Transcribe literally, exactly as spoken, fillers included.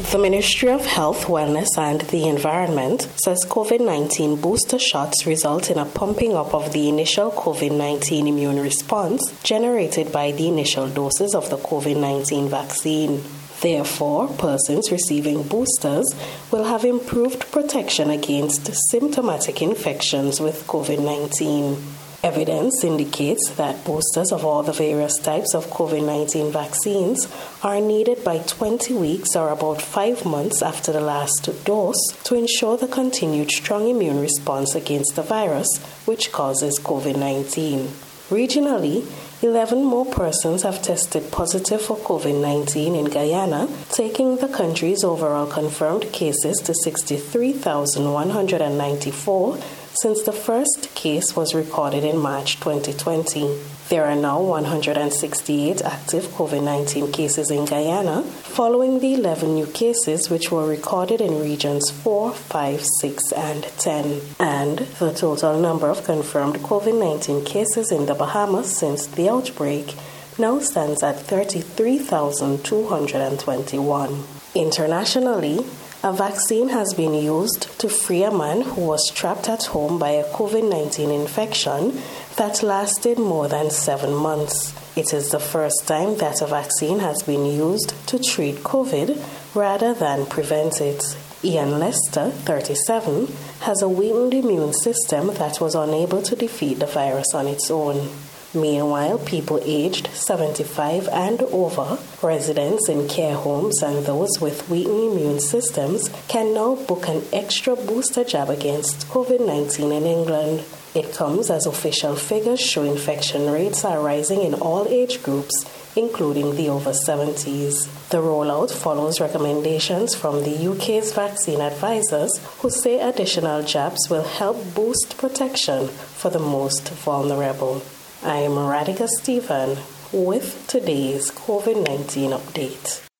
The Ministry of Health, Wellness and the Environment says COVID nineteen booster shots result in a pumping up of the initial COVID nineteen immune response generated by the initial doses of the COVID nineteen vaccine. Therefore, persons receiving boosters will have improved protection against symptomatic infections with COVID nineteen. Evidence indicates that boosters of all the various types of COVID nineteen vaccines are needed by twenty weeks or about five months after the last dose to ensure the continued strong immune response against the virus which causes COVID nineteen. Regionally, eleven more persons have tested positive for COVID nineteen in Guyana, taking the country's overall confirmed cases to sixty-three thousand one hundred ninety-four since the first case was recorded in March twenty twenty. There are now one hundred sixty-eight active COVID nineteen cases in Guyana, following the eleven new cases which were recorded in regions four, five, six, and ten. And the total number of confirmed COVID nineteen cases in the Bahamas since the outbreak now stands at thirty-three thousand two hundred twenty-one. Internationally, a vaccine has been used to free a man who was trapped at home by a COVID nineteen infection that lasted more than seven months. It is the first time that a vaccine has been used to treat COVID rather than prevent it. Ian Lester, thirty-seven, has a weakened immune system that was unable to defeat the virus on its own. Meanwhile, people aged seventy-five and over, residents in care homes, and those with weakened immune systems can now book an extra booster jab against COVID nineteen in England. It comes as official figures show infection rates are rising in all age groups, including the over seventies. The rollout follows recommendations from the U K's vaccine advisors, who say additional jabs will help boost protection for the most vulnerable. I am Radhika Stephen with today's COVID nineteen update.